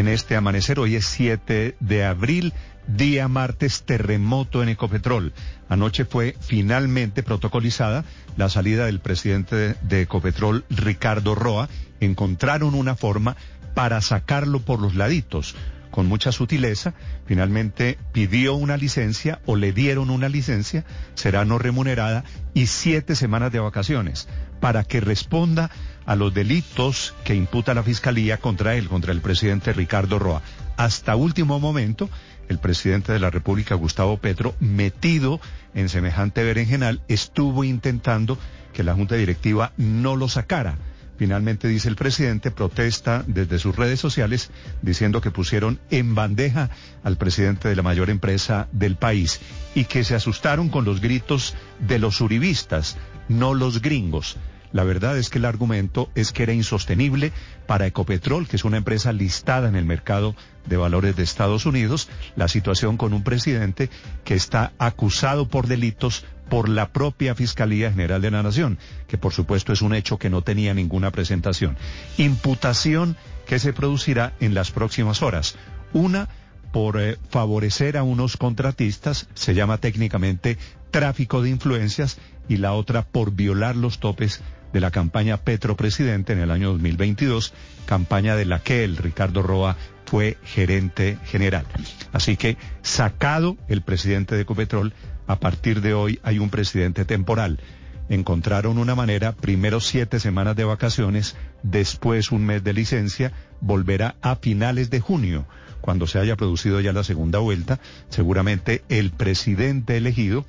en este amanecer. Hoy es 7 de abril, día martes, terremoto en Ecopetrol. Anoche fue finalmente protocolizada la salida del presidente de Ecopetrol, Ricardo Roa. Encontraron una forma para sacarlo por los laditos. Con mucha sutileza, finalmente pidió una licencia o le dieron una licencia, será no remunerada, y 7 semanas de vacaciones para que responda a los delitos que imputa la Fiscalía contra él, contra el presidente Ricardo Roa. Hasta último momento, el presidente de la República, Gustavo Petro, metido en semejante berenjenal, estuvo intentando que la Junta Directiva no lo sacara. Finalmente, dice el presidente, protesta desde sus redes sociales diciendo que pusieron en bandeja al presidente de la mayor empresa del país y que se asustaron con los gritos de los uribistas, no los gringos. La verdad es que el argumento es que era insostenible para Ecopetrol, que es una empresa listada en el mercado de valores de Estados Unidos, la situación con un presidente que está acusado por delitos por la propia Fiscalía General de la Nación, que por supuesto es un hecho que no tenía ninguna presentación. Imputación que se producirá en las próximas horas. Una por favorecer a unos contratistas, se llama técnicamente tráfico de influencias, y la otra por violar los topes de la campaña Petro Presidente en el año 2022, campaña de la que el Ricardo Roa fue gerente general. Así que, sacado el presidente de Ecopetrol, a partir de hoy hay un presidente temporal. Encontraron una manera, primero 7 semanas de vacaciones, después un mes de licencia, volverá a finales de junio, cuando se haya producido ya la segunda vuelta. Seguramente el presidente elegido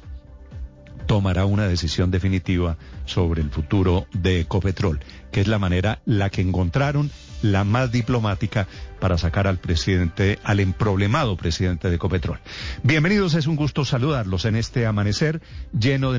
tomará una decisión definitiva sobre el futuro de Ecopetrol, que es la manera, la que encontraron, la más diplomática para sacar al presidente, al emproblemado presidente de Ecopetrol. Bienvenidos, es un gusto saludarlos en este amanecer lleno de